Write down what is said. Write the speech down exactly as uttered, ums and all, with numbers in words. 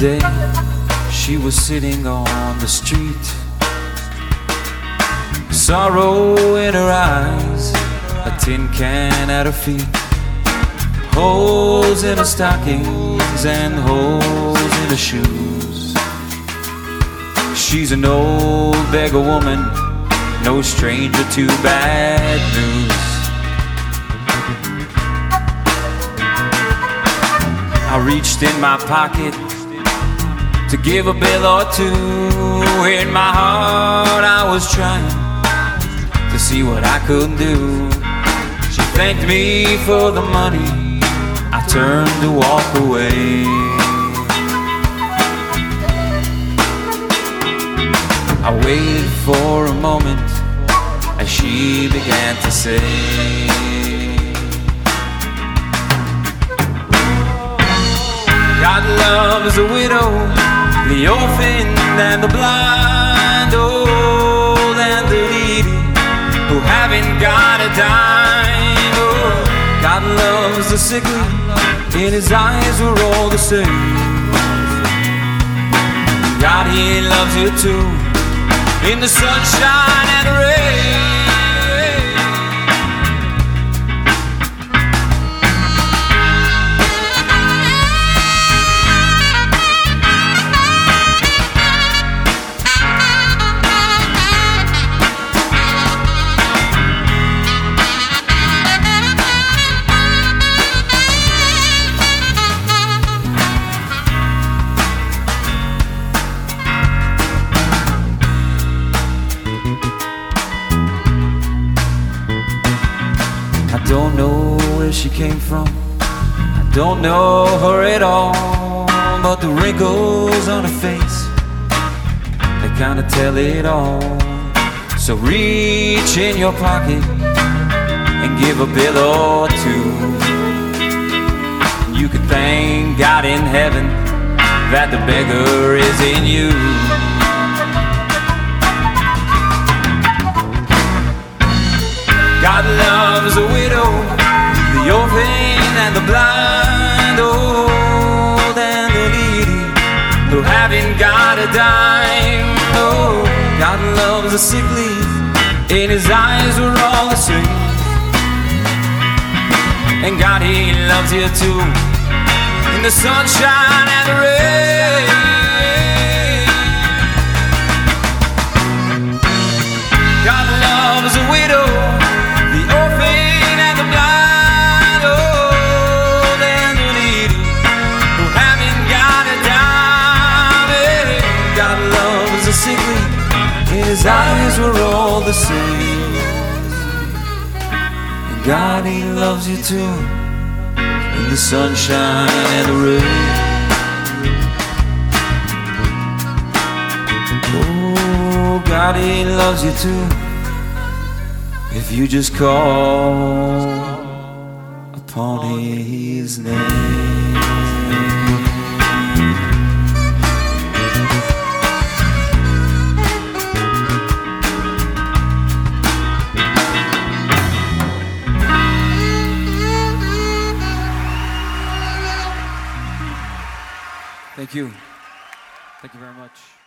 day, she was sitting on the street, sorrow in her eyes, a tin can at her feet, holes in her stockings and holes in her shoes. She's an old beggar woman, no stranger to bad news. I reached in my pocket to give a bill or two. In my heart I was trying to see what I could do. She thanked me for the money. I turned to walk away. I waited for a moment as she began to say, God loves a widow, the orphan and the blind, old and the needy who haven't got a dime. Oh, God loves the sickly, in his eyes we're all the same. God, he loves you too, in the sunshine and the rain. I don't know where she came from, I don't know her at all, but the wrinkles on her face, they kinda tell it all. So reach in your pocket and give a bill or two. You can thank God in heaven that the beggar is in you. God loves a widow, the orphan and the blind, old and the needy who haven't got a dime. Oh, God loves the sickly, in his eyes we're all the same. And God, he loves you too, in the sunshine and the rain. God loves a widow, the orphan and the blind, old and the needy who haven't got a dime. God loves the sickly, in his eyes we're all the same. And God, he loves you too, in the sunshine and the rain. Oh, God, he loves you too, if you just call upon his name. Thank you. Thank you very much.